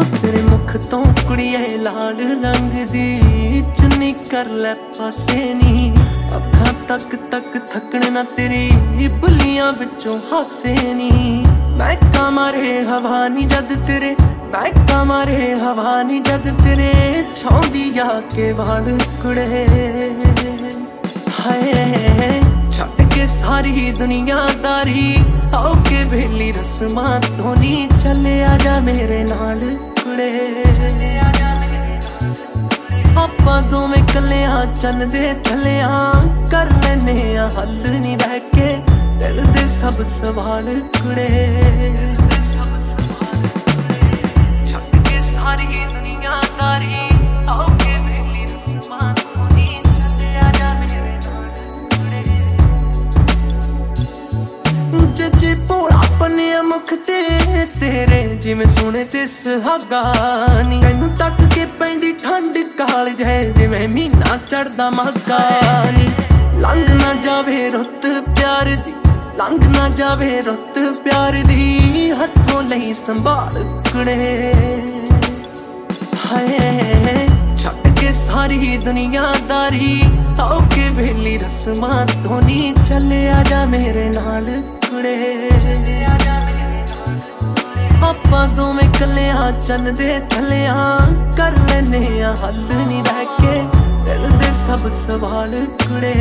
तेरे मुख तो कुड़िए लाल रंग दी चुन्नी कर लै पासे नी अखां तक तक थकण ना तेरी बुलियां विचों हासे नी महका मारे हवा नी जद तेरे महका मारे हवा नी जद तेरे छौंदी आके वाल कुड़े हाय छड़ के सारी दुनियादारी आओ के वेली रस्मां तो नी चले आजा मेरे नाल कुड़े आपां दोवें कल्लियां चन्न दे थल्लियां कर लैने आ हल नी रह के दिल दे सब सवाल कुड़े छड़ के सारी दुनियादारी आओ के वेली रस्मां तो नी चले आजा मेरे नाल कुड़े जजे भोला पनिया मुख ते तेरे जिवें सोने ते सुहागा नी मैनू तक के पैंदी ठंड काल जै जिवें मीना चढ़दा मग्गा नी लंघ ना जावे रुत प्यार दी लंघ ना जावे रुत प्यार दी हथों लई संभाल कुड़े हाय छड़ के सारी दुनियादारी आओ के वेली रस्मां तो नी चले आजा मेरे नाल कुड़े आपां दोवें कल्लियां चन्न दे थल्लियां कर लैने आ हल नी रह के दिल दे सब सवाल कुड़े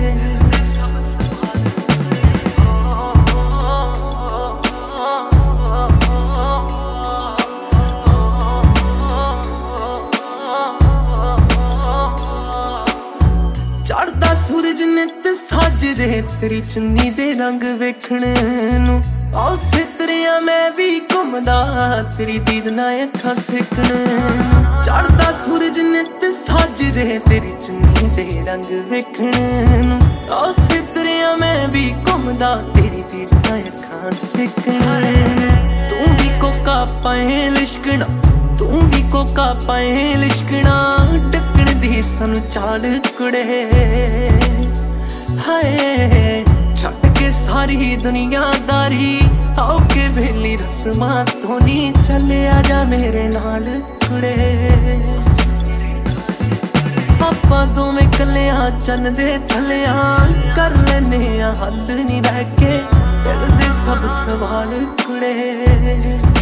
चढ़दा सूरज नित साजरे तेरी चुन्नी दे रंग वेखण नूं आओ सितरिया मैं भी घुमदा तेरी दीद ना अखां सिकण चढ़दा सूरज नित साजरे तेरी चुन्नी दे रंग वेखण नूं आओ सितरिया मैं भी घुमदा तेरी दीद ना अखां सिकण तू भी कोका पाए लिशकना तू भी कोका पाए लिशकना डकण दी सानू चाल कुड़े हाय छड़ के सारी दुनियादारी आओ के वेली रस्मां तो नी चले आजा मेरे नाल कुड़े आपां दोवें कल्लियां चन्न दे थल्लियां कर लैने आ हल नी रह के दिल दे सब सवाल कुड़े।